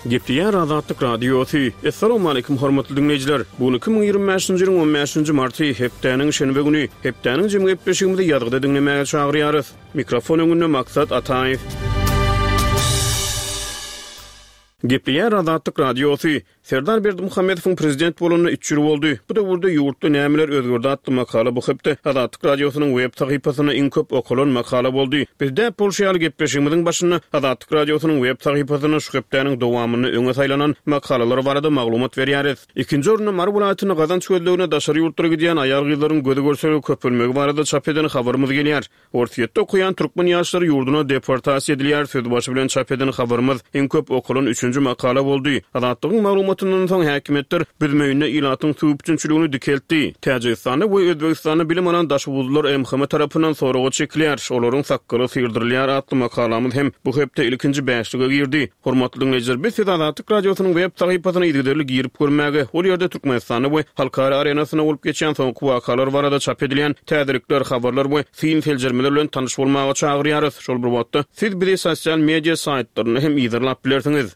Gepleyen Azatlyk Radiosu. Assalamu alaykum hormatly dinleyijiler. Bu 2025-nji ýylyň 15-nji marty hepdeniň şenbe güni. Hepdeniň jemgyýet beşigimde ýadgyda dinlemäge çagyrýarys. Mikrofon öňünde Maksat Ataýew. Gepleyen Azatlyk Radiosu. Serdar Berdimuhammedowyň prezident bolanyna 3 ýyl boldy. Bu da burada ýurtda nämeler özgördi atly makala bu hepde Azatlyk Radiosynyň web sahypasyna iň köp okulan makala boldy. Bizde Polşaýaly gepleşigimiziň başynda Azatlyk Radiosynyň web sahypasyna şu hepdeniň dowamyny öňe saýlanan makalalar barada maglumat berýäris. Ikinji orunda Mar welaýatynyň Gazan çöldegine daşary ýurtlara gidýän aýalgylaryň gözi görseli köpülmegi barada çap eden habarymyz gelýär. Ortiýetde okuyan türkmen ýaşlary ýurduna deportasiýa edilýär. Söz başı bilen çap eden habarymyz iň köp okulan 3-nji makala boldy. Azatlygyň maglumatyndan soň häkimetler bilmeýine ilatyň sübüçünçiligini dikeltdi. Täjikistanda we Özbegistanda bilim alan daşwuzlar MHM tarapyndan soragy çekilýär. Olaryň sakkary sýrdyrylýar atly makalamyz hem bu hepde ilkinji bäşlige girdi. Hormatly dinleyijiler, biz Azatlyk Radiosynyň web sahypasyna ýa-da girip görmäge, ol ýerde Türkmenistany we halkara arenasyna bolup geçen soňky wakalar barada çap edilýän täzirikler, habarlar we film feljermeler bilen tanyş bolmagy çagyrýarys. Şol bir wagtda siz bizi sosial media saytlaryny hem ýyzarlap bilersiňiz.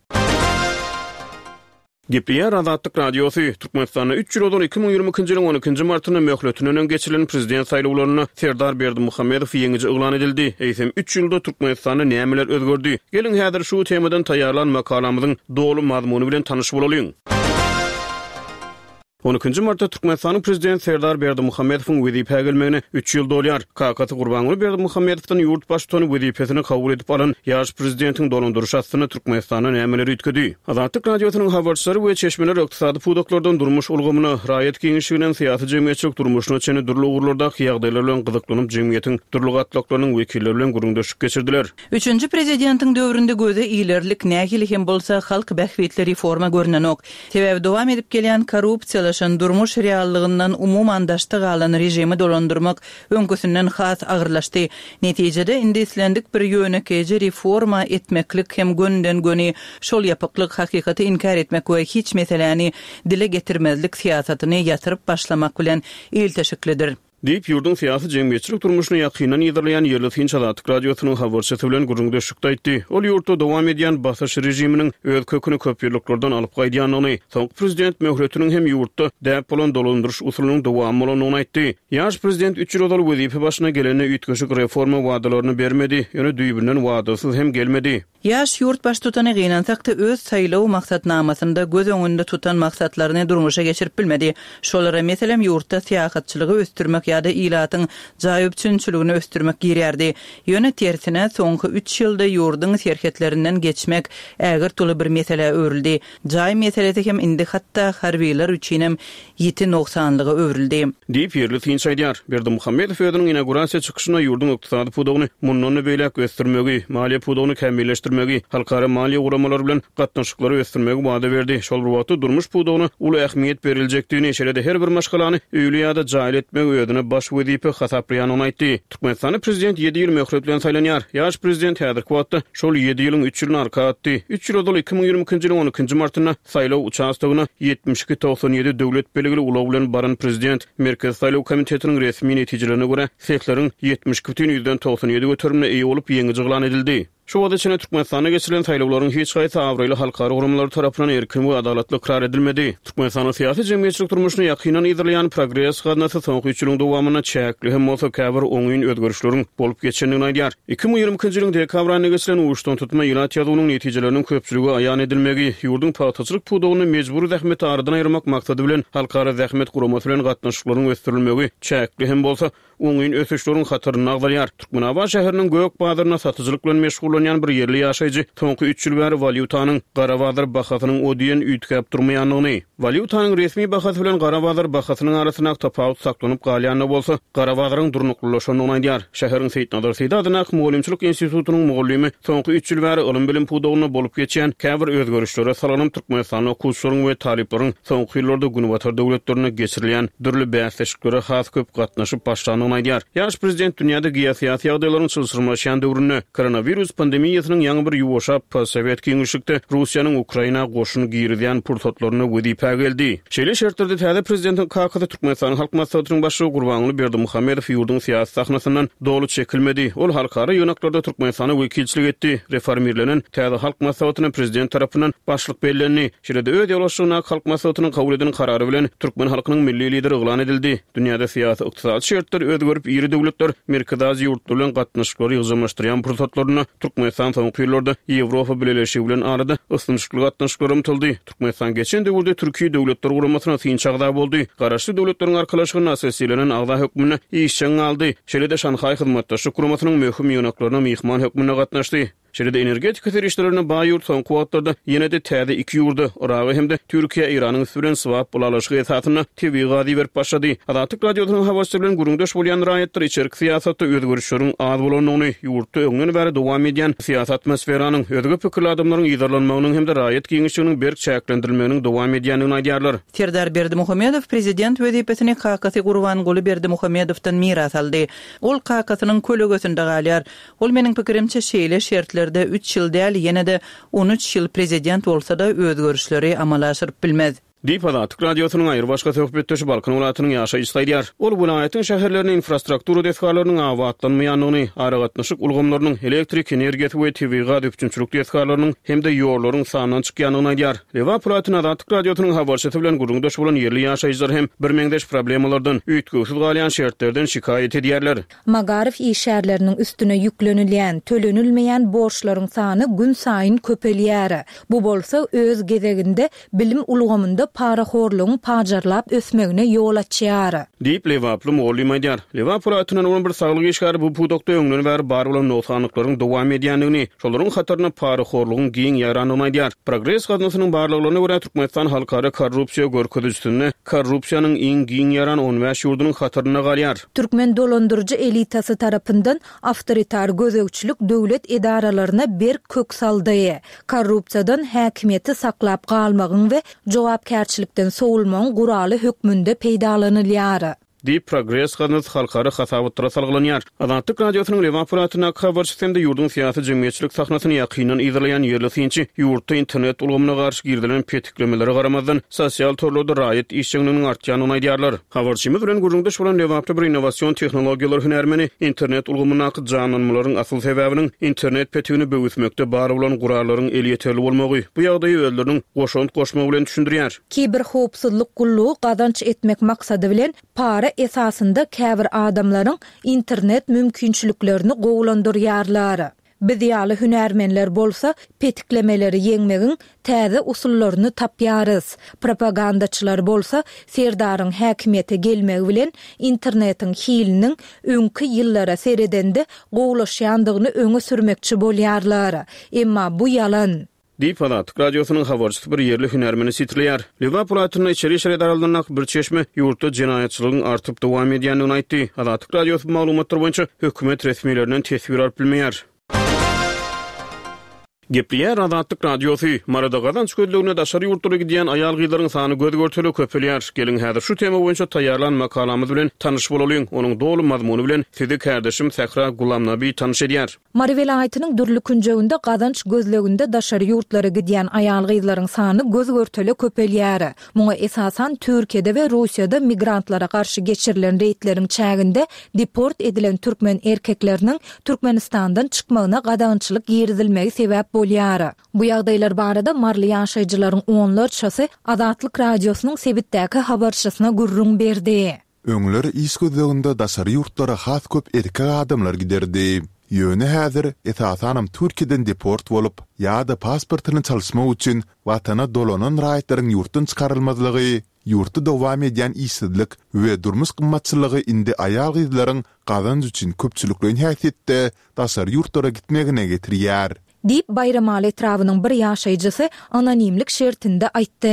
Gepleyen Azatlyk Radiosu. Türkmenistanyň 3 ýyl bolan 2022-nji ýylyň 12-nji martyna möhletiniň geçirilen prezident saýlawlaryna Serdar Berdimuhammedow ýeňiji eglan edildi. Eýsem 3 ýylda Türkmenistanyň nämeler özgördi? Gelin häzir şu temadan taýýarlan makalamyzyň dolu mazmuny bilen tanyş bolalyň. 12-nji martda Türkmenistanyň prezident Serdar Berdimuhammedowyň wezipe gelmegine 3 ýyl dolýar. Kakaty Gurbanuly Berdimuhammedowdan ýurt başçylygyny wezipesini kabul edip alan ýaş prezidentiň dolandyrýş astyny Türkmenistana nämeler ütkedi? Azatlyk Radiosynyň habarçylary we çeşmeler ykdysady puwdaklardan durmuş ulgamyna, raýat keňişliginiň syýasy jemgyýetçilik durmuşyna çene durly ugurlarda ýagdaýlar bilen gyzyklanyp jemgyýetiň durly gatlaklarynyň wekilleri bilen guruldaşyk geçirdiler. 3-nji prezidentiň döwründe göze iýlerlik nähili hem bolsa halk bähwetli reforma görnenok. Sebäbi dowam edip gelýän korrupsiýa durmuş reallygyndan umumandaşdyk alan rejimi dolandyrmak öňküsünden has agyrlaşdy. Netijede indi islendik bir ýönekeje reforma etmeklik hem gönden göni şol ýapyklyk hakykaty inkar etmek we hiç meseleni dile getirmezlik siýasatyny ýatyryp başlamak bilen ilteşiklidir. Diýip ýurdun syýasy jemgyýetçilik durmuşyny ýakynan ýyzarlayan ýerli Finç Azatlyk Radiosynyň habarçysy bilen guruldaşykda aýtdy. Ol ýurtda dowam edýän basaş rejiminiň öz köküni köp ýyllardan alyp gaýdýanyny, soňky prezident möhletiniň hem ýurtda däp bolan dolandyryş usulynyň dowamy bolanyny aýtdy. Ýaş prezident 3 ýyl ol wezipe başyna gelene üýtgeşik reforma wadalaryny bermedi, ýöne düýbünden wadasyz hem gelmedi. Ýaş ýurt baş tutany gynansak-da öz saýlaw maksatnamasynda göz öňünde tutan maksatlaryny durmuşa geçirip bilmedi. Şolara meselem ýurtda syýasatçylygy östürmek ýa-da ilatyň jaýypçynçylygyny östürmek girýärdi. Ýöne tersine soňky 3 ýylda ýurdun serketlerinden geçmek ägir tuly bir mesele öwrüldi. Jaý meselesi hem indi hatda harbiýler üçin hem ýeti noksanlygy öwrüldi. Diýip ýerli Finç aýdýar. Berdimuhammedow özüniň inaugurasiýa çykyşyna ýurdun ykdysady puwdagyny mundan beýlek östürmegi, maliýe puwdagyny kämmilleşdirmegi, halkara maliýe guramalary bilen gatnaşyklary östürmegi wada berdi. Şol bir wagtda durmuş puwdagyna uly ähmiýet berilejekdigini şeýle her bir maşgalany öýle ýa-da jaýyl etmek öýüdüne baş wezipe hasaplaýanyny aýtdy. Türkmenistanyň prezident 7 ýyl möhlet bilen saýlanýar. Ýaş prezident häzirki wagtda şol 7 ýylyň 3 ýylyny arka atdy. 3 ýyl ol 2022-nji ýylyň 12-nji martyna saýlaw uçastygyna 72-97 döwlet beligli ulaw bilen baran prezident Merkez Saýlaw Komitetiniň resmi netijelerine görä sehleriň 70,97 götürmüne eýe bolup ýeňiji eglan edildi. Şu wagtda çene Türkmenistana geçirilen saýlawlaryň hiç gaýta awraýly halkara gurumlary tarapyndan erkin we adalatly ikrar edilmedi. Türkmenistanyň syýasy jemgyýetçilik durmuşyny ýakynan ýyzarlayan progress gadnasy soňky 3 ýylyň dowamyna çäkli hem bolsa käbir oňyn özgörüşleriň bolup geçendigini aýdýar. 2020-nji ýylyň dekabr aýyna geçirilen uwuşdan tutma ýylat ýazywynyň netijeleriniň köpçüligi aýan edilmegi, ýurdun paýtaçylyk puwdagyny mejbur zähmet aradan aýyrmak maksady bilen halkara zähmet guramasy bilen gatnaşyklaryň östürilmegi çäkli hem bolsa oňyn ösüşleriň hatyryny agdarýar. Türkmenaba şäheriniň Gök bazaryna satyjylyk bilen meşgullanýan bir yerli ýaşaýjy soňky 3 ýyl bäri valyutanyň Garawazar bahasynyň odiýen üýtgäp durmaýanlygyny, valyutanyň resmi bahasy bilen Garawazar bahasynyň arasyna tapawut saklanyp galýanyny bolsa, Garawazaryň durnuklaşanyny aýdýar. Şäheriň Seýtnazar Seýda adyna Mugallimçilik institutunyň mugallimi soňky 3 ýyl bäri ilim bilim puwdagyny bolup geçen käbir özgörüşlere salanyp Türkmenistanyň okuwçylaryň we taliplaryň soňky ýyllarda günwatar döwletlerine geçirilýän dürli bäsleşiklere has köp gatnaşyp başlanyny aýdýar. Ýaş prezident dünýäde geosiýasy ýagdaýlaryň çylsyrmaşýan döwründe koronavirus pandemiyasy pandemiýasynyň ýaňy bir ýuwaşap Sowet Giňişlikde Russiýanyň Ukraina goşuny girýän pursatlaryna wedipa geldi. Şeýle şertlerde täze prezidentiň kakada Türkmenistan halk maslahatynyň başlygy Gurbanuly Berdimuhammedow ýurdun syýasat sahnasyndan dolu çekilmedi. Ol halkara ýöneklarda Türkmenistana wekilçilik etdi. Reformirlenen täze halk maslahatynyň prezident tarapyndan başlyk bellenli. Şeýle öz ýoluşyna halk maslahatynyň kabul edilen karary bilen Türkmen halkynyň milli lideri ýylan edildi. Dünýäde syýasat ykdysady şertler özgerip ýeri döwletler merkezi ýurtlar bilen gatnaşyklary ýygyrmaşdyrýan pursatlaryna Türkmenistan soňky ýyllarda Ýewropa bileşigi bilen arada ysynçyklary gatnaşyklary umtyldy. Türkmenistan geçen döwürde Türkiýe döwletler guramasyna synçagda boldy. Garaşly döwletleriň arkalaşygyna asasylanan agda hökmüne işçiň aldy. Şeýle-de Şanhay hyzmatdaşlyk guramasynyň möhüm ýöneklerine mehman hökmüne gatnaşdy. Şeýle-de energetika terişlerine baý ýurt soňky wagtlarda ýene-de täze iki ýurda Iragy hemde Türkiýe Iranyň süren swap bulalaşygy esatyna tebii gady berip başlady. Adatyk radiosynyň habarçy bilen guruldaş bolýan raýatlar içerik syýasatda özgörüşleriň az bolanyny ýurtda öňden bäri dowam edýän syýasat atmosferanyň özgü pikirli adamlaryň ýydarlanmagynyň hemde raýat giňişiginiň berk çäklendirilmeginiň dowam edýändigini aýdýarlar. Serdar Berdimuhammedow prezident wezipetini Kakasy Gurbanuly Berdimuhammedowdan miras aldy. Ol Kakasynyň kölegösünde galýar. Ol meniň pikirimçe şeýle şertler 3 ýyl däl ýene-de 13 ýyl prezident bolsa-da özgörüşleri amala aşyryp bilmez. Diýip Adatyk radiosynyň aýry başga söhbetdeşi Balkan welatynyň ýaşaýjy aýdýar. Ol welaýatyň şäherleriniň infrastruktura desgalarynyň awatlanmaýanyny, aragatnaşyk ulgamlarynyň elektrik energiýasy we tebiga döpçünçilik desgalarynyň hemde ýollaryň sanynyň çykýanyny aýdýar. Leva Platin Adatyk radiosynyň habarçysy bilen guruldaş bolan ýerli ýaşaýjylar hem bir meňdeş problemlerden, üýtgüsiz galýan şertlerden şikayet edýärler. Magarif işärleriniň üstüne ýüklenilýän, tölenilmeýän borçlaryň sany gün saýyn köpelýär. Bu bolsa öz gezeginde bilim ulgamynda paraxorluğun pajarlap ösmegine yol açýar. Diýip Lewaply Moly maýdýar. Lewaply atynyň olan bir saglyk işgary bu pudokda öňden bäri bar bolan noksanlyklaryň dowam edýändigini, şolaryň hatarına paraxorlugyň giň ýaranyny aýdýar. Progress gadnasynyň barlygyna görä Türkmenistan halkara korrupsiýa görkezişinde korrupsiýanyň iň giň ýaran 15 ýurdunyň hatarına galýar. Türkmen dolandyrjy elitasy tarapyndan awtoritar gözegçilik döwlet edaralaryna bir kök saldy. Korrupsiýadan häkimiýeti saklap galmagyň we jogapkärçilikden sowulmagyň guraly hökmünde peýdalanylýar. Diýip Progress gadnasy halkara hasabatlara salgılanýar. Adatyk radiosynyň Lewaply habarçysynda ýurdun syýasy jemgyýetçilik sahnasyny ýakynan izleýän ýerli synçy ýurtda internet ulgamyna garşy girdilen petiklemeleri garamazdan sosial torlarda raýat işçiliginiň artýanyny aýdýarlar. Habarçymyz bilen guruldaş bolan Lewaply bir innovasiýon tehnologiýalar hünärmeni internet ulgamyna janlanmalaryň asyl sebäbiniň internet petigini böwüsmekde bar bolan guralaryň elýeterli bolmagy. Bu ýagdaýy özleriniň goşunt goşmagy bilen düşündirýär. Kiber howpsuzlyk gullugy gadanç etmek maksady bilen para esasında käbir adamlaryň internet mümkinçiliklerini gowlandyrýarlar. Biz ýaly hünärmenler bolsa petiklemeleri ýeňmegiň täze usullaryny tapýarys. Propagandaçylar bolsa serdaryň häkimiýete gelmegi bilen internetiň hiliniň öňkü ýyllara seredende gowlaşýandygyny öňe sürmekçi bolýarlar. Emma bu ýalan. Diýip Adatyk radiosynyň habarçysy bir ýerli hünärmeni sitirleýär. Leva Platin içeri şeredaraldynak bir çeşme ýurtda jinaýatçylygyň artyp dowam edýändigini aýtdy. Adatyk radiosyny maglumatlar boýunça hökümet resmiýetlerinden tesbir alyp bilmeýär. Gepliýär Adatyk radiosy marada gadanç gözlegine daşary ýurtlara gidýän aýal gyýlaryň sany göz görteli köpelýär. Gelin häzir şu tema boýunça taýýarlan makalamyz bilen tanyş bolalyň. Onuň dolu mazmuny bilen sizi kardeşim Sahra Gulamnaby tanyş edýär. Mari welaýatynyň Dürli künjeginde gadanç gözleginde daşary ýurtlara gidýän aýal gyýlaryň sany göz görteli köpelýär. Muňa esasan Türkiýede we Russiýada migrantlara garşy geçirilen reýtleriň çäginde deport edilen türkmen erkekleriniň Türkmenistandan çykmagyna gadançylyk ýerizilmegi sebäp bolýar. Bu ýagdaýlar barada marly ýaşaýjylaryň onlarçasy Adatyk radiosynyň sebitdäki habarçysyna gurrun berdi. Öňler iş gözleginde daşary ýurtlara has köp erkek adamlar giderdi. Ýöne häzir esasanam Türkiýeden deport bolup, ýa-da pasportyny çalşmak üçin watana dolanan raýatlaryň ýurtdan çykarylmazlygy, ýurtda dowam edýän işsizlik we durmuş gymmatçylygy indi aýal gyzlaryň gazanç üçin köpçülikleň häsiýetde daşary ýurtlara gitmegine getirýär. Diýip Bayramaly etrawynyň bir ýaşaýjysy anonimlik şertinde aýtdy.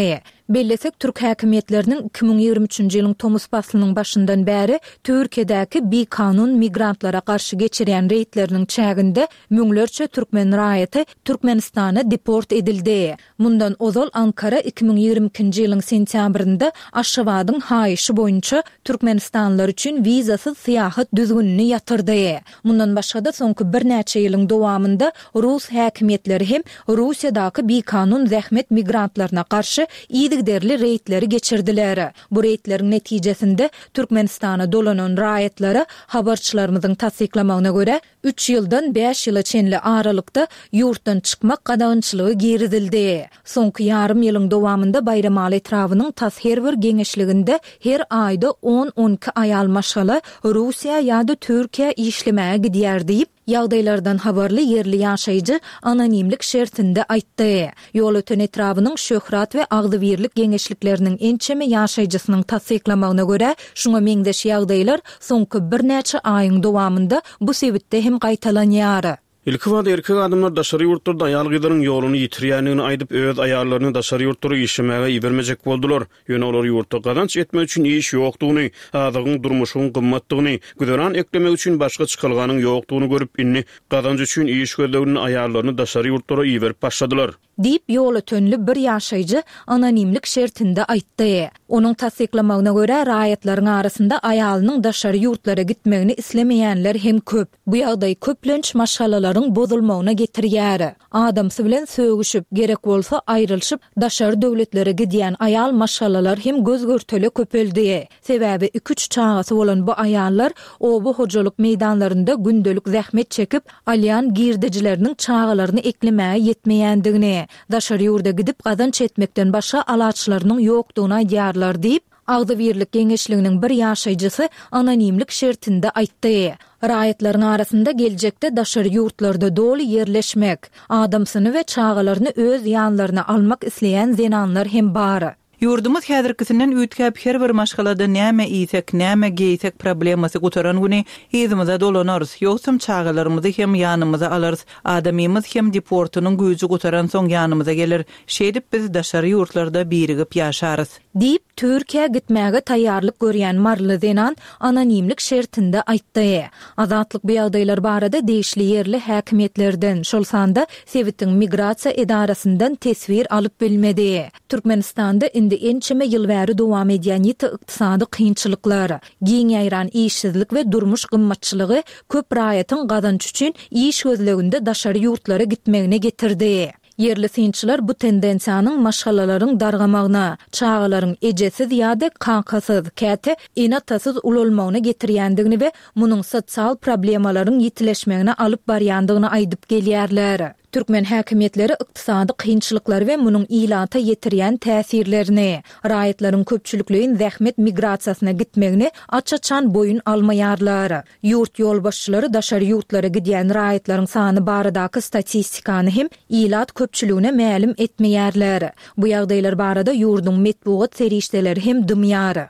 Bellesek Türk häkimetlerinin 2023-nji ýylyň Tomus faslynyň başyndan bäri Türkiýedäki bi kanun migrantlara garşy geçirýän reýtleriniň çäginde müňlerçe türkmen raýaty Türkmenistana deport edildi. Mundan ozal Ankara 2022-nji ýylyň sentýabrynda Aşgabatyň haýyşy boýunça Türkmenistanlar üçin wizasyz syýahat düzgünini ýatyrdy. Mundan başga da soňky bir näçe ýylyň dowamında Rus häkimetleri hem Russiýadaky bi kanun zähmet migrantlaryna garşy ýigderli reýtleri geçirdiler. Bu reýtlerin netijesinde Türkmenistana dolanan raýatlara habarçylarymyzyň tasdiklamagyna görä 3 ýyldan 5 ýyla çenli aralykda ýurtdan çykmak gadagynçylygy giridildi. Soňky ýarym ýylyň dowamında Bayram etrawynyň tas her bir geňeşliginde her aýda 10-12 aýal maşgala Russiýa ýa-da Türkiýe işlemäge gidýär diýip ýagdaýlardan habarly yerli ýaşaýjy anonimlik şertinde aýtdy. Ýol öten etrawynyň şöhrat we agdybirlik geňeşlikleriniň ençeme ýaşaýjysynyň tasdiklamagyna görä, şuňa meňdeş ýagdaýlar soňky bir näçe aýyň dowamında bu sebitde hem gaýtalanýar. İlki wagt erkek adamlar daşary ýurtlarda aýal gyzylaryň ýoluny ýitirýändigini aýdyp öz aýallaryny daşary ýurtlara işlemäge ibermejek boldular. Ýöne olar ýurtda gazanç etmek üçin iş ýokdugyny, azygyň durmuşyň gymmatdygyny, güzäran eklemek üçin başga çykylganyň ýokdugyny görüp inni gazanç üçin iş gözlegini aýallaryny daşary ýurtlara iberip başladylar. Diýip ýol ötönli bir ýaşaýjy anonimlik şertinde aýtdy. Onuň tasdiklamagyna görä raýatlaryň arasynda aýalynyň daşary ýurtlara gitmegini islemeýänler hem köp. Bu ýagdaý köplenç maşgalalaryň bozulmagyna getirýär. Adamsy bilen sögüşüp gerek bolsa aýrylşyp daşary döwletlere gidýän aýal maşgalalar hem gözgörtele köpeldi. Sebäbi 2-3 çagasy bolan bu aýallar obu hojalyk meýdanlarynda gündelik zähmet çekip alýan girdijileriniň çagalaryny eklemäge ýetmeýändigini, daşary ýurda gidip gazanç etmekden başga alaçlarynyň ýokdugyna aýdýarlar diýip Agdybirlik geňeşliginiň bir ýaşaýjysy anonimlik şertinde aýtdy. Raýatlaryň arasynda geljekde daşary ýurtlarda doly ýerleşmek, adamsyny we çagalaryny öz ýanlaryna almak isleýän zenanlar hem bar. Ýurdumyz häzirkisinden ütkäp her bir maşgalada näme iýsek, näme geýsek problemasy gutaran güni ýzymaza dolanarys. Ýoksam çagalarymyzy hem ýanymyza alarys. Adamymyz hem deportunyň güýji gutaran soň ýanymyza gelir. Şeýdip biz daşary ýurtlarda birigip ýaşarys. Diýip Türkiýe gitmäge taýýarlyk görýän marly zenan anonimlik şertinde aýtdy. Azatlyk bu ýagdaýlar barada deýişli yerli häkimetlerden, şolsanda Sewitiň migrasiýa edarasyndan tesvir alyp bilmedi. Türkmenistanda indi ençeme ýyl bäri dowam edýän ýeti ykdysady kynçylyklar, giň ýaýran işsizlik we durmuş gymmatçylygy köp raýatyň gazanç üçin iş gözleginde daşary ýurtlara gitmegine getirdi. Yerli synçylar bu tendensiýanyň maşgalalaryň dargamagyna, çagalaryň ejesiz ýa-da kankasyz, käte enatasyz ululmagyna getirýändigini we munyň sosial problemalaryň ýitileşmegine alyp barýandygyny aýdyp gelýärler. Türkmen häkimetleri ykdysady kynçylyklar we munyň ilata ýetirýän täsirlerini, raýatlaryň köpçülikligiň zähmet migrasiýasyna gitmegini açaçan boyun almaýarlar. Ýurt ýolbaşçylary daşary ýurtlara gidýän raýatlaryň sany baradaky statistikany hem ilat köpçüligine mälim etmeýärler. Bu ýagdaýlar barada ýurdun metbuat serişdeleri hem dymýar.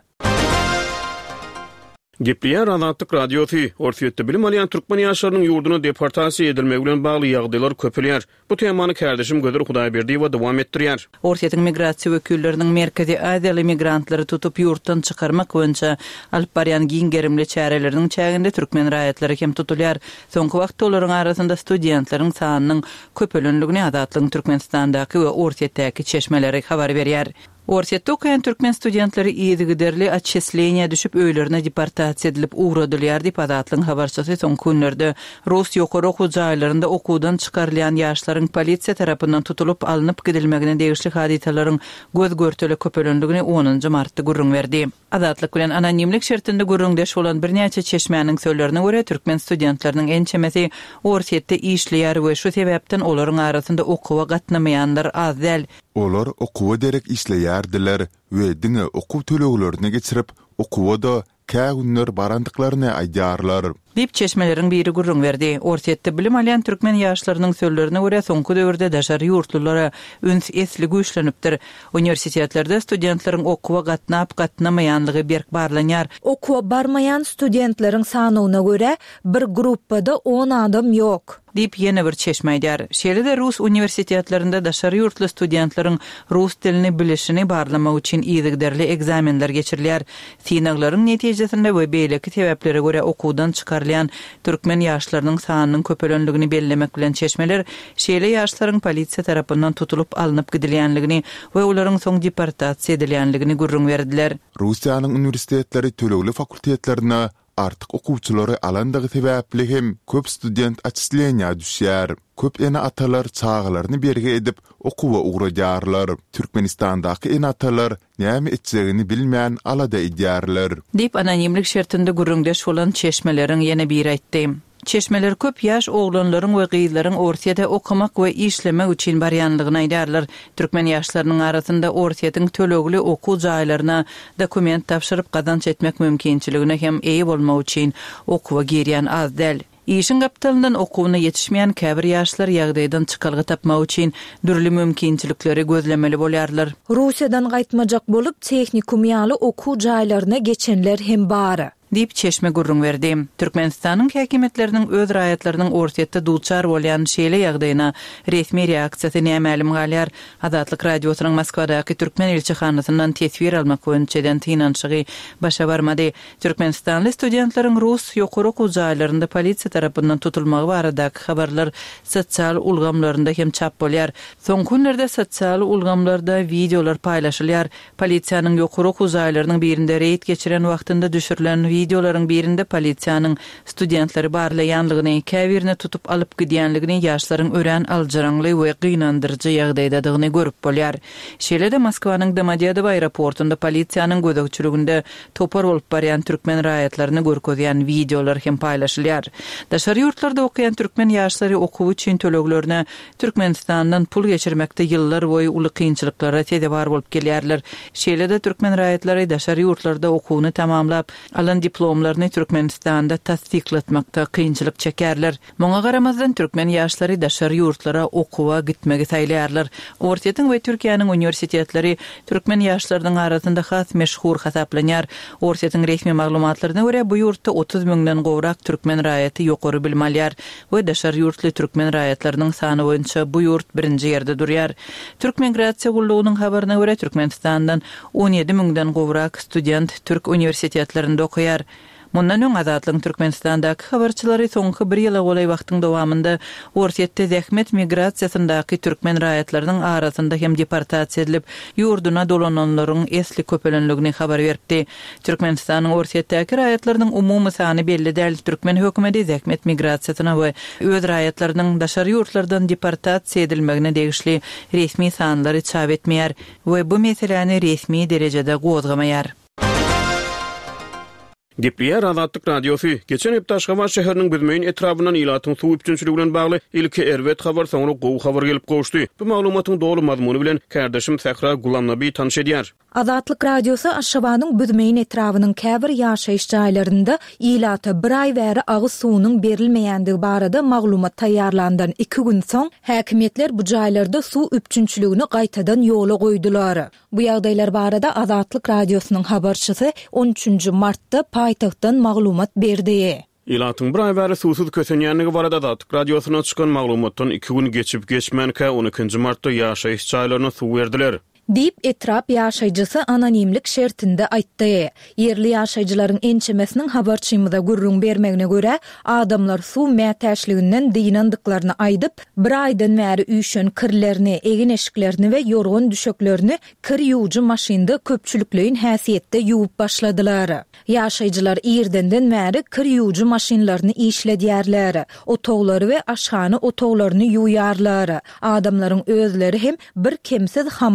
Gepliýär Azatlyk radiosi Orsiýetde bilim alýan türkmen ýaşlarynyň ýurduna deportasiýa edilmegi bilen bagly ýagdaýlar köpelýär. Bu temany kardeşim Göder Hudaýberdiýew dowam etdirýär. Orsiýetiň migrasiýa wekilleriniň Merkezi Aziýaly migrantlary tutup ýurtdan çykarmak boýunça alyp barýan giňgerimli çäreleriniň çäginde türkmen raýatlary hem tutulýar. Soňky wagt olaryň arasynda studentlaryň sanynyň köpelenligini Azatlygyň Türkmenistandaky we Orsiýetdäki çeşmeleri habar berýär. Orsiýetde okaýan türkmen studentlary ýygyderli atçesleniýa düşüp öýlerine deportasiýa edilip uğradylýar diýip Azatlygyň habarçysy soňky günlerde Rus ýokary okuw jaýlarynda okuwdan çykarylýan ýaşlaryň polisiýa tarapyndan tutulup alınıp gidilmegine degişli hadisalaryň göz görteli köpelenligini 10 martda gurrun berdi. Azatlyk bilen anonimlik şertinde gurrundeş bolan bir näçe çeşmäniň söýlerine görä türkmen studentlarynyň ençemesi Orsiýetde işleýär we şu sebäpden olaryň arasynda okuwa gatnamaýanlar az däl. Olar okuwa derek işleýärdiler we diňe okuw töleglerini geçirip okuwada kägünler barandyklaryny aýdýarlar. dip çeşmelerin biri gurrun verdi. Ortaýetde bilim alýan türkmen ýaşlarynyň sözlerine görä soňky döwürde daşary ýurtlulara üns esli güýçlenipdir. Universitetlerde studentlaryň okuwa gatnamaýanlygy berk barlanýar. Okuwa barmayan studentleriň sanyna görä bir gruppada 10 adam ýok. Dip ýene bir çeşme aýdýar. Şeýle-de Rus universitetlerinde daşary ýurtly studentlaryň rus dilini bilişini barlamak üçin ýygderli egzamenler geçirilýär. Synaglaryň netijesinde we beýleki sebäplere görä okuwdan çykarylýan türkmen ýaşlarynyň sanynyň köpelenligini bellemek bilen çeşmeler şeýle ýaşlaryň polisiýa tarapyndan tutulup alınıp gidilýänligini we olaryň soň deportasiýa edilýänligini gurrun berdiler. Russiýanyň universitetleri tölegli fakultetlerine artık okuwçylary alandagy sebäpli hem köp student atslenya düşýär. Köp ene atalar çağlaryny berge edip okuwa ugrajarlar. Türkmenistandaky ene atalar näme etjegini bilmeýän alada edýärler. Dip anonimlik şertinde gurrundaş bolan çeşmeleriň ýene bir aýtdy. Çeşmeler köp yaş oğlanların ve gyýlaryň ortaýada okumak we işlemek üçin barýanlygyny aýdarlar. Türkmen ýaşlarynyň arasynda ortaýatyň tölegli okuw jaýlaryna dokument tapşyryp gazanç etmek mümkinçiligine hem eýe bolmak üçin okuwa girýän az däl. İşin kapitalından okuwuna yetişmeyen käbir ýaşlar ýagdaýdan çykalgy tapmak üçin dürli mümkinçilikleri gözlemeli bolýarlar. Russiýadan gaýtmajak bolup tehnikum ýaly okuw jaýlaryna geçenler hem bar. Dip çeşme gurrun verdi. Türkmenistanyň häkimetleriniň öz raýatlarynyň ortaýatda duçar bolýan şeýle ýagdaýyna resmi reaksiýasy nämälim galýar. Azatlyk radiosynyň Moskwadaky türkmen elçihanasyndan tesvir almak öňçeden tynançygy başa barmady. Türkmenistanly studentlaryň Rus ýokary okuw jaýlarynda polisiýa tarapyndan tutulmagy baradaky habarlar sosial ulgamlarynda hem çap bolýar. Soňky günlerde sosial ulgamlarda videolar paýlaşylýar. Polisiýanyň ýokary okuw jaýlarynyň birinde reýt geçiren wagtynda düşürilen videolaryň birinde polisiýanyň studentleri barlaýanlygyny, käbirine tutup alyp gidýänligini ýaşlaryň ören aljaranly we gynandyrjy ýagdaýdadygyny görüp bolýar. Şeýle-de Moskwanyň Domodedow aeroportunda polisiýanyň gödekçiliginde topar bolup barýan türkmen raýatlaryny görkezýän videolar hem paýlaşylýar. Daşary ýurtlarda okuyan türkmen ýaşlary okuw üçin töleglerine Türkmenistandan pul geçirmekde ýyllar boýu uly kynçylyklara tedebar bolup gelýärler. Şeýle-de türkmen raýatlary daşary ýurtlarda okuwny tamamlap alan diplomlaryny Türkmenistanda tasdikletmekde kynçylyk çekerler. Moňa garamazdan türkmen ýaşlary daşary ýurtlara okuwa gitmegi saýlýarlar. Ortaýatyň we Türkiýanyň universitetleri türkmen ýaşlarynyň arasynda has meşhur hasaplanýar. Ortaýatyň resmi maglumatlaryna görä bu ýurtda 30 000den gowrak türkmen raýaty ýokary bilim alýar we daşary ýurtly türkmen raýatlarynyň sany boýunça bu ýurt birinji ýerde durýar. Türk migrasiýa gullugynyň habaryna görä Türkmenistandan 17 000den gowrak student türk universitetlerinde okuýar. Mundan öň Azatlyk Türkmenistandaky habarçylary soňky bir ýyla golay wagtyň dowamında ortaýatda zähmet migrasiýasyndaky türkmen raýatlarynyň arasynda hem deportasiýa edilip ýurduna dolananlaryň esli köpelenligini habar berdi. Türkmenistanyň ortaýatdaky raýatlarynyň umumy sany belli däl. Türkmen hökümeti zähmet migrasiýasyna we öz raýatlarynyň daşary ýurtlardan deportasiýa edilmegine degişli resmi sanlary çap etmeýär we bu meseleni resmi derejede gozgamaýar. Dipliýär Azatlyk radiosu geçen hepde Aşgabat şäheriniň Büdmeýin etrabyndan ilatyň suw üçinçiligi bilen bagly ilki erwet habar soňra gowy habar gelip goşdy. Bu maglumatyň dogry mazmuny bilen kardeşim Sahra Gulamnaby tanyş edýär. Azatlyk radiosu Aşgabanyň Büdmeýin etrabynyň käbir ýaşaýyş jaýlarynda ilata bir aý bäri agyz suwunyň berilmeýändigi barada maglumat taýýarlandan 2 gün soň häkimetler bu jaýlarda suw üçinçiligini gaýtadan ýola goýdular. Bu ýagdaýlar barada Azatlyk radiosynyň habarçysy 13 martda paýtagtdan maglumat berdi. Ilatyň bir aý bäri suwsuz kösenýänligi barada Azatlyk radiosyna çykan maglumatdan 2 gün geçip geçmänkä 12 martda ýaşaýyş jaýlaryna suw berdiler. Dip etrap ýaşaýjysy anonimlik şertinde aýtdy. Yerli ýaşaýjylaryň ençemesiniň habarçymyda gurrun bermegine görä, adamlar suw mätäşliginden diýinandyklaryny aýdyp, bir aýdan bäri üýşen kirlerini, egin eşiklerini we ýorgun düşeklerini kir ýuwjy maşynda köpçülikleýin häsiýetde ýuwup başladylar. Ýaşaýjylar ýerdenden bäri kir ýuwjy maşynlaryny işledýärler. Otoglary we aşhany otoglaryny ýuýarlar. Adamlaryň özleri hem bir kemsiz hammam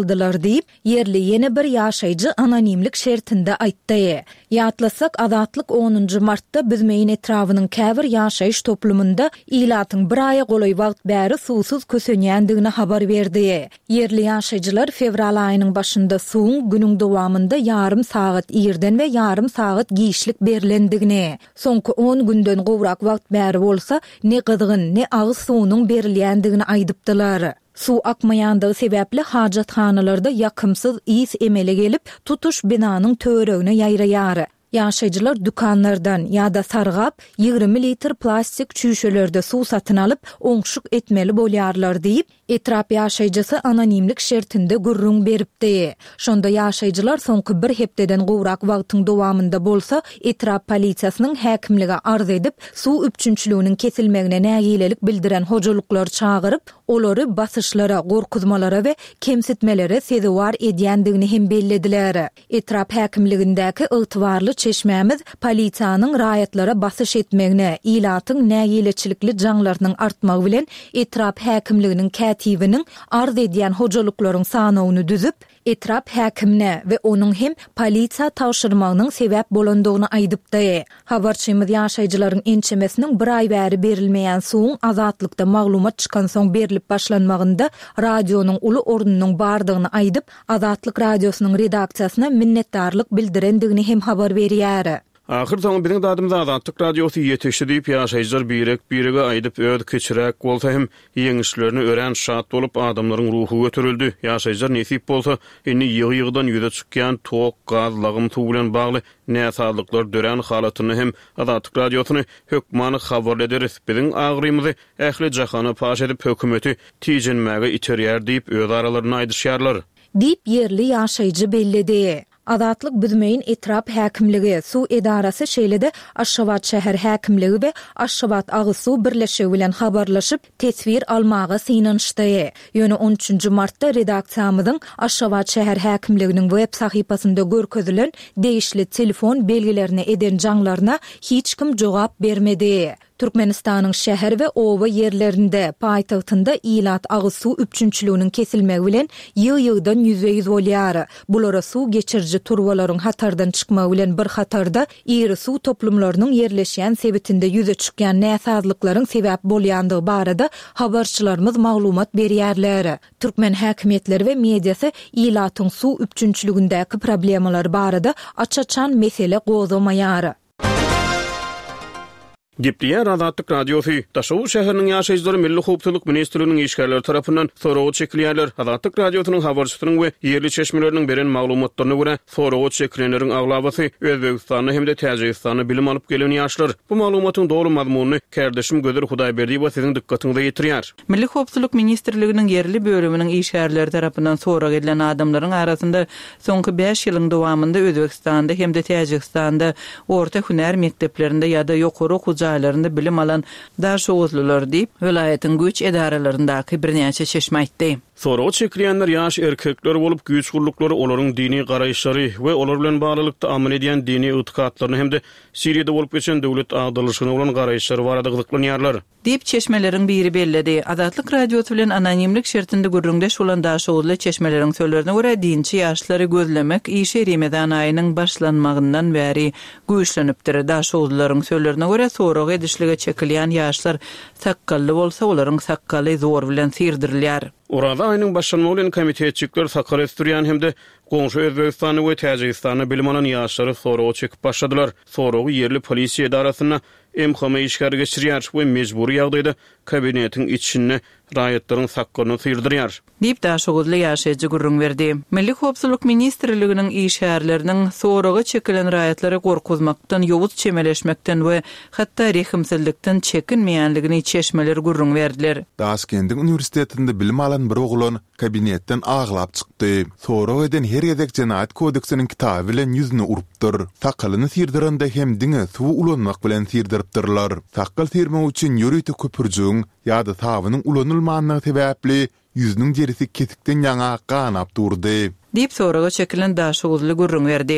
aldylar diýip yerli ýene bir ýaşaýjy anonimlik şertinde aýtdy. Ýatlasak Azatlyk 10 martda Büzmeýin etrawynyň käbir ýaşaýyş toplumunda ilatyň bir aýa golay wagt bäri suwsuz kösenýändigine habar berdi. Yerli ýaşaýjylar fevral aýynyň başynda suwuň günüň dowamında ýarym sagat ýerden we ýarym sagat giýişlik berilendigini, soňky 10 günden gowrak wagt bäri bolsa ne gyzgyn ne agyz suwunyň berilýändigini aýdypdylar. Su akmayandığı sebäpli hajatxanalarda yakımsız is emele gelip tutuş binanyň töweregine ýaýraýar. Ýaşaýjylar dükanlardan ýa-da sargap 20 litr plastik çüşelerde su satyn alyp oňşuk etmeli bolýarlar diýip etrap ýaşaýjysy anonimlik şertinde gurrun beripdi. Şonda ýaşaýjylar soňky bir hepdeden gowrak wagtyň dowamında bolsa etrap polisiýasynyň häkimlige arz edip su üpçünçlüğünün kesilmegine nägilelik bildiren hojalyklar çagyryp olary basyşlara, gorkuzmalara we kemsitmelere sezewar edýändigini hem bellediler. Etrap häkimligindäki ygtybarly çeşmämiz polisiýanyň raýatlara basyş etmegine, ilatyň nägileçilikli jaňlarynyň artmagy bilen etrap häkimliginiň kätibiniň arz edýän hojalyklaryň sanawyny düzüp, etrap häkimine we onuň hem polisiýa tawşyrmagynyň sebäp bolandygyny aýdypdy. Habarçymyz ýaşaýjylaryň ençemesiniň bir aý bäri berilmeýän suwuň Azatlykda maglumat çykan soň berilip başlanmagynda radionyň uly ornunyň bardygyny aýdyp, Azatlyk radiosynyň redaksiýasyna minnetdarlyk bildirendigini hem habar berýär. Ahir zaman bizim dadımda Azatlyk radiosu ýetişdi diýip ýaşaýjylar birege aýdyp öd keçirek bolsa hem ýeňişlerini ören şat bolup adamlaryň ruhu götürüldi. Ýaşaýjylar nesip bolsa indi ýygy-ýygydan ýüze çykýan tok, gaz, lagym tuw bilen bagly näsatlyklar dören halatyny hem Azatlyk radiosyny hökmany habar ederiz. Biziň agrymyzy ähli jahana paş edip hökümeti tijenmäge iterýär diýip öz aralaryna aýdyşýarlar. Diýip yerli ýaşaýjy belledi. Azatlyk Büzmeýin etrap häkimligi, su edarasy şeýlede Aşgabat şäher häkimligi we Aşgabat agyz suw birleşigi bilen habarlaşyp tesbir almaga synanyşdy. Ýöne 13 martda redaksiýamyzyň Aşgabat şäher häkimliginiň web sahypasynda görkezilen değişli telefon belgilerini eden jaňlaryna hiç kim jogap bermedi. Türkmenistanyň şäher we owa ýerlerinde paýtagtynda ilat agyz suw üpçünçlüğünün kesilmegi bilen ýygy-ýygydan ýüze-ýüz bolýar. Bulara suw geçirji turbalaryň hatardan çykmagy bilen bir hatarda iri suw toplumlarynyň ýerleşýän sebitinde ýüze çykýan näsazlyklaryň sebäp bolýandygy barada habarçylarymyz maglumat berýärler. Türkmen häkimetleri we mediasy ilatyň suw üpçünçlüğündäki problemler barada açaçan mesele gozamaýar. Gepdiýär Azatlyk radiosu Daşow şäheriniň ýaşaýjylary Milli Howpsuzlyk ministrliginiň işgärleri tarapyndan soraw çekilýärler. Azatlyk radiosynyň habarçysynyň we ýerli çeşmeleriniň beren maglumatlaryna görä soraw çekilenleriň aglabasy Özbegistany hem-de Täjikistany bilim alyp gelen ýaşlar. Bu maglumatyň dogry mazmuny kärdeşim Gözer Hudaýberdiýew siziň dikkatiňize ýetirýär. Milli Howpsuzlyk ministrliginiň ýerli bölüminiň işgärleri tarapyndan soraw edilen adamlaryň arasynda soňky 5 ýylyň dowamında Özbegistanda hem-de Täjikistanda orta hünär mekdeplerinde ýa-da ýokary jaýlarynda bilim alan daşowuzlylar diýip welaýatyň güç edaralaryndäki birnäçe çeşme aýtdy. Soraw çekilýänler ýaş erkekler bolup güç gurluklary olaryň dini garaýşlary we olar bilen baglykda amal edýän dini ýetgatlaryny hem-de Siriýede bolup geçen döwlet agdalyşyna bolan garaýşlary barada gyzyklanýarlar. Diýip çeşmeleriň biri belledi. Azatlyk radiosu bilen anonimlik şertinde gürrüňdeş bolan daşowuzly çeşmeleriň söýlerine görä dinçi ýaşlary gözlemek işe Remezan aýynyň başlanmagyndan bäri güýçlenipdir. Daşowuzlaryň söýlerine görä soraw edişlige çekilýän ýaşlar sakkally bolsa olaryň sakkaly zor bilen sirdirilýär. Orada aýynyň başlanmagy bilen komitetçikler sakal estirýän hem-de goňşy Özbegistany we Täjikistany bilim alan ýaşlary soraw çekip başladylar. Sorawy ýerli polisiýa edarasyna emhame işgär geçirýär we mejburi ýagdaýda kabinetiň içine raýatlaryň sakkalyny sirdirýär. Diýip daşowuzly ýaşaýjy gurrun berdi. Milli Howpsuzlyk ministrliginiň işgärleriniň soragy çekilen raýatlary gorkuzmakdan, ýowuz çemeleşmekden we hatda rehimsizlikden çekinmeýänligini çeşmeler gurrun berdiler. Daşkendiň uniwersitetinde bilim alan bir oglan kabinetden aglap çykdy. Soraw eden her gezek Jenaýat kodeksiniň kitaby bilen ýüzüne urupdyr. Sakalyny sirdirende hem diňe suw ulanmak bilen sirdiripdirler. Sakal sirmek üçin ýürüýte köpürjüň ýa-da tabynyň ulanylmagyny sebäpli yüzünün derisi kesikden ýaňa ganap durdy. Diýip soraga çekilen daşowuzly gurrun berdi.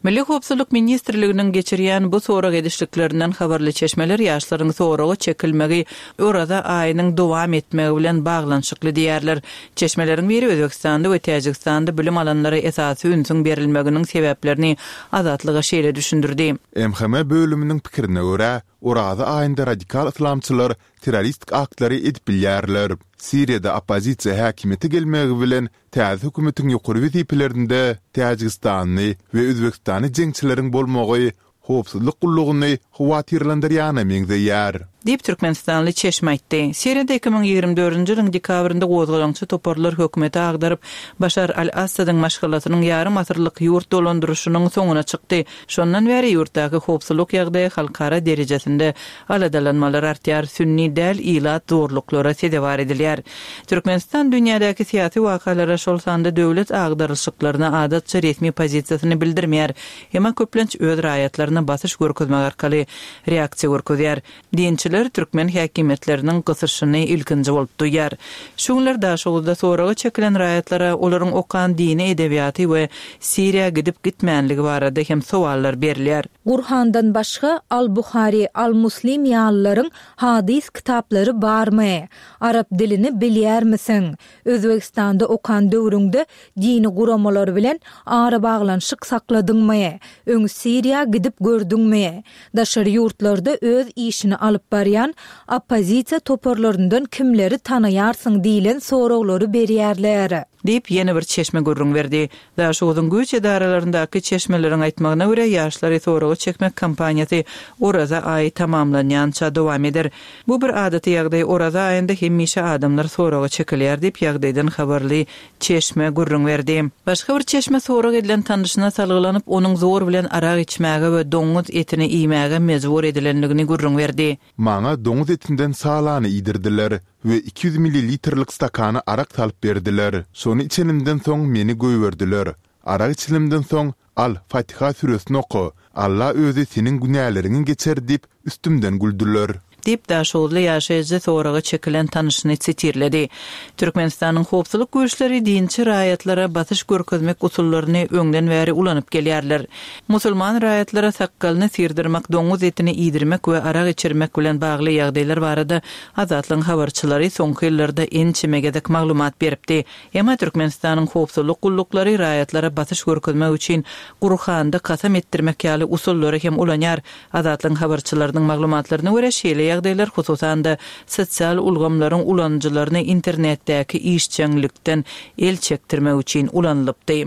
Milli Howpsuzlyk Ministrliginiň geçirýän bu sorak edişliklerinden habarly çeşmeler ýaşlaryň soragy çekilmegi orada aýynyň dowam etmegi bilen baglanşykly diýerler. Çeşmeleriň biri Özbekistanda we Täjikistanda bilim alanlara esasy ünsüň berilmeginiň sebäplerini azatlyga şeýle düşündirdi. MHM bölüminiň pikirine görä, orada aýynda radikal islamçylar terroristik aktları edip bilýärler. Siriýada opozisiýa häkimeti gelmegi bilen täze hökümetiň ýokary weziplerinde Täjikistany we Özbekistany jeňçileriň bolmagy howpsuzlyk gullugyny howatyrlandyrýany meňzeýär. Dip Türkmenistanly çeşme aýtdy. Siriýada 2024-nji ýylyň dekabrynda gozgalançy toparlar hökümeti agdaryp Başar al-Assadyň maşgalatynyň ýarym asyrlyk ýurt dolandyrşynyň soňuna çykdy. Şondan bäri ýurtdaky howpsuzlyk ýagdaýy halkara derejesinde aladalanmalar artýar, sünni däl ilat zorluklara sebäp edilýär. Türkmenistan dünýädäki syýasy wakalara şol sanda döwlet agdarylşyklaryna adatça resmi pozisiýasyny bildirmeýär. Emma köplenç öz raýatlaryna basyş görkezmek arkaly reaksiýa görkezýär. Dinçiler Türkmen häkimetläriniň gysyşyny ilkinji bolup duýar. Şuňlar daşygda soragy çekilen raýatlara olaryň okan dini edebiýaty we Siriýa gidip gitmänligi barada hem sowallar berilýär. Gurhandan başga Al-Buhari, Al-Muslim ýallaryň hadis kitaplary barmy? Arap dilini bilýär misin? Özbekistanda okan döwrüňde dini guramalary bilen ara baglanşyk sakladyňmy? Öň Siriýa gidip gördüňmi? Daşary ýurtlarda öz işini alyp barýan opozisiýa toparlaryndan kimleri tanaýarsyň diýilen soraglary berýärler. Deyip yeni bir çeşme gurrun verdi. Daşoğudun güç edaralarındaky çeşmelerin aýtmagyna görä ýaşlary soragy çekmek kampaniýasy orada aý tamamlanýança dowam eder. Bu bir adaty ýagdaý orada aýynda hemmişe adamlar soragy çekilýär diýip ýagdaýdan habarly çeşme gurrun verdi. Başga bir çeşme soragy edilen tanışyna salgylanyp onuň zor bilen arak içmäge we doňuz etini iýmäge mejbur edilenligini gurrun verdi. Maňa doňuz etinden salany iýdirdiler ve 200 mililitrlik stakany arak talyp berdiler. Sonu içenimden soň meni göýberdiler. Arak içilimden soň al Fatiha süresini oku. Allah özü senin günälerini geçer diýip üstümden güldüler. Dip daşoğudly ýaşaýjy soragy çekilen tanışyny sitirledi. Türkmenistanyň howpsuzlyk güýçleri dinçi raýatlara batyş görkezmek usullaryny öňden bäri ulanyp gelýärler. Musulman raýatlara sakkalyny sirdirmek, doňuz etini iýdirmek we arak içirmek bilen bagly ýagdaýlar barada azatlyň habarçylary soňky ýyllarda ençimegedek maglumat beripdi. Emma Türkmenistanyň howpsuzlyk gullukları raýatlara batyş görkezmek üçin Gurhanda kasam etdirmek ýaly usullary hem ulanýar. Azatlyň habarçylarynyň maglumatlaryna görä şeýle ýagdaýlar hususan da sosial ulgamlaryň ulanjylaryny internetdäki işçilikden el çektirmek üçin ulanlypdy.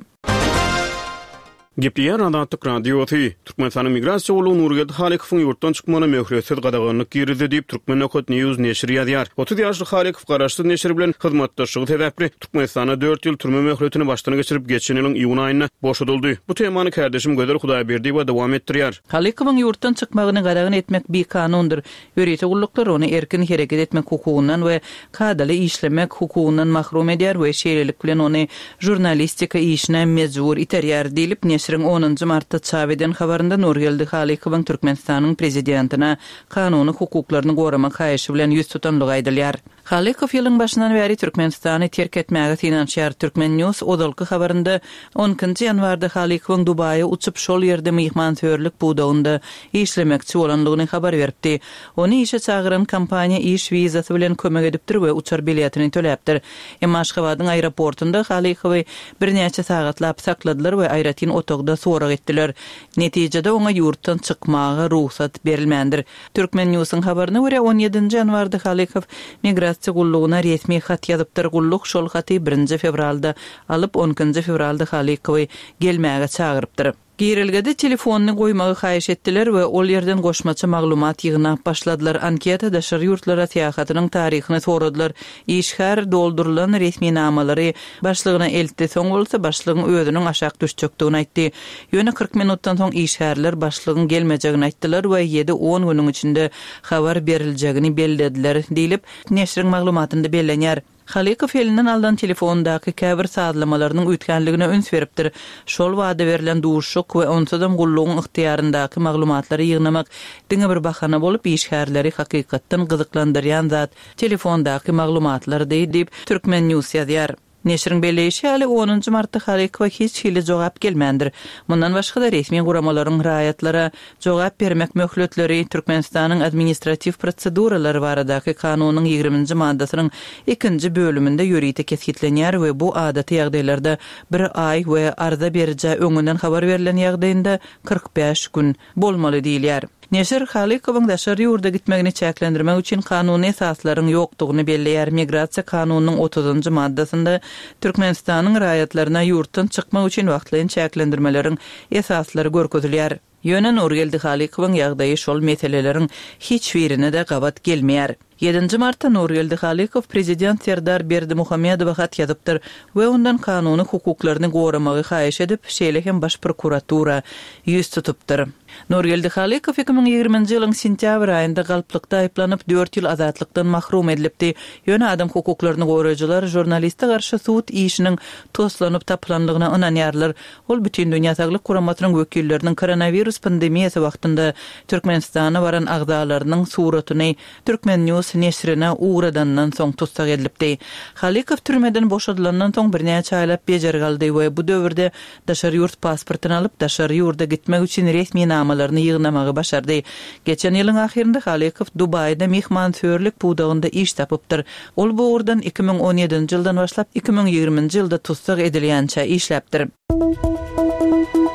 Gepleýär Adatyk radioty. Türkmenistanyň migrasiýa uly Nurged Halikowyň ýurtdan çykmagyna möhretsiz gadaganyk girdi diýip Türkmen Okot News neşri ýazýar. 30 ýaşly Halikow garaşsyz neşri bilen hyzmatdaşlygy sebäpli Türkmenistana 4 ýyl türme möhretini başdan geçirip geçen ýylyň iýun aýyna boşadyldy. Bu temany kardeşim Göder Hudaýberdi we dowam etdirýär. Halikowyň ýurtdan çykmagyny gadagan etmek bir kanundur. Ýöreti gulluklar ony erkin hereket etmek hukugundan we kadaly işlemek hukugundan mahrum edýär we şeýlelik bilen ony jurnalistika işine mejbur iterýär diýilip 10 martda çap eden habarynda Nurgeldi Halikowyň Türkmenistanyň prezidentina kanuny hukuklaryny goramak haýyşy bilen ýüz tutanlygy aýdylýar. Halikow ýylyň başyndan bäri Türkmenistany terk etmäge finansiýar Türkmen News odalky habarynda 10-njy ýanwarda Halikowyň Dubaýa uçup şol ýerde mehmançörlük budagynda işlemekçi bolanlygyny habar beripdi. Ony işe çagyran kompaniýa iş wizasy bilen kömek edipdir we uçar biletini töläpdir. Emma Aşgabatyň aeroportunda Halikowy bir näçe sagatlap sakladylar we aýratyn otogda sorak etdiler. Netijede oňa ýurtdan çykmagy ruhsat berilmändir. Türkmen Newsyň habaryna görä 17-nji ýanwarda Halikow migrasiýa gullugyna resmi hat ýazypdyr. Gulluk şol haty 1-nji fevralda alyp 10-njy fevralda Halikowy gelmäge çagyrypdyr. Girilgede telefonyny goýmagy haýyş etdiler we ol ýerden goşmaça maglumat ýygyna başladylar. Anketa daşary ýurtlara täýahatynyň taryhyny soradylar. İşgär doldurulan resmi namalary başlygyna eltdi. Soň bolsa başlygyň özüniň aşak düşjekdigini aýtdy. Ýöne 40 minutdan soň işgärler başlygyň gelmejegini aýtdylar we 7-10 güniň içinde habar beriljegini bellediler diýilip neşriň maglumatynda bellenýär. Halikow elinden aldan telefondaky käbir saadlamalarynyň ütkenligine öns beripdir. Şol wada berilen duşuk we onsadam gullugyň ykhtiyaryndaky maglumatlary ýygnamak diňe bir bahana bolup işgärleri hakykatdan gyzyklandyrýan zat telefondaky maglumatlar diýip Türkmen News ýazýar. Neşrin belleýişi ali 10 martda Halikowa hiç hili jogap gelmendir. Mundan başga da resmi guramalaryň raýatlara jogap bermek möhletleri Türkmenistanyň administrativ proseduralary baradaky kanunyň 20-nji maddasynyň 2-nji bölüminde ýörüýte kesgitlenýär we bu adaty ýagdaýlarda 1 ay we arda berije öňünden habar berilen ýagdaýynda 45 gün bolmaly diýilýär. Neşir Halikowyň daşary ýurda gitmegini çäklendirmek üçin kanuny esaslaryň ýokdugyny belleýär. Migrasiýa kanunynyň 30-njy maddasynda Türkmenistanyň raýatlaryna ýurtdan çykmak üçin wagtlaýan çäklendirmeleriň esaslary görkezilýär. Ýöne Nurgeldi Halikowyň ýagdaýy şol meseleleriň hiç birine de gabat gelmeýär. 7 martda Nurgeldi Halikow prezident Serdar Berdimuhammedowa hat ýazypdyr we ondan kanuny hukuklaryny goramagy haýyş edip, şeýlehem baş prokuratura ýüz tutupdyr. Nurgeldi Halikow 2020-nji ýylyň sentýabr aýynda galplykda aýplanyp 4 ýyl azatlykdan mahrum edilipdi. Ýöne adam hukuklaryny goraýjylar jurnaliste garşy suwut işiniň toslanyp taplanlygyna ynanýarlar. Ol bütün dünýä saglyk guramatynyň wekilleriniň koronavirus pandemiýasy wagtynda Türkmenistana baran agdalarynyň suratyny Türkmen News neşrine uğradandan soň tutsak edilipdi. Halikow türmeden boşadylandan soň birnäçe aýlap bejer galdy we bu döwürde daşary ýurt pasportyny alyp daşary ýurda gitmek üçin resmi namalaryny ýygnamagy başardy. Geçen ýylyň ahyrynda Halikow Dubaýda mehmançörlük budagynda iş tapypdyr. Ol bu urdan 2017-nji ýyldan başlap 2020-nji ýylda tutsak edilýänçe işläpdir.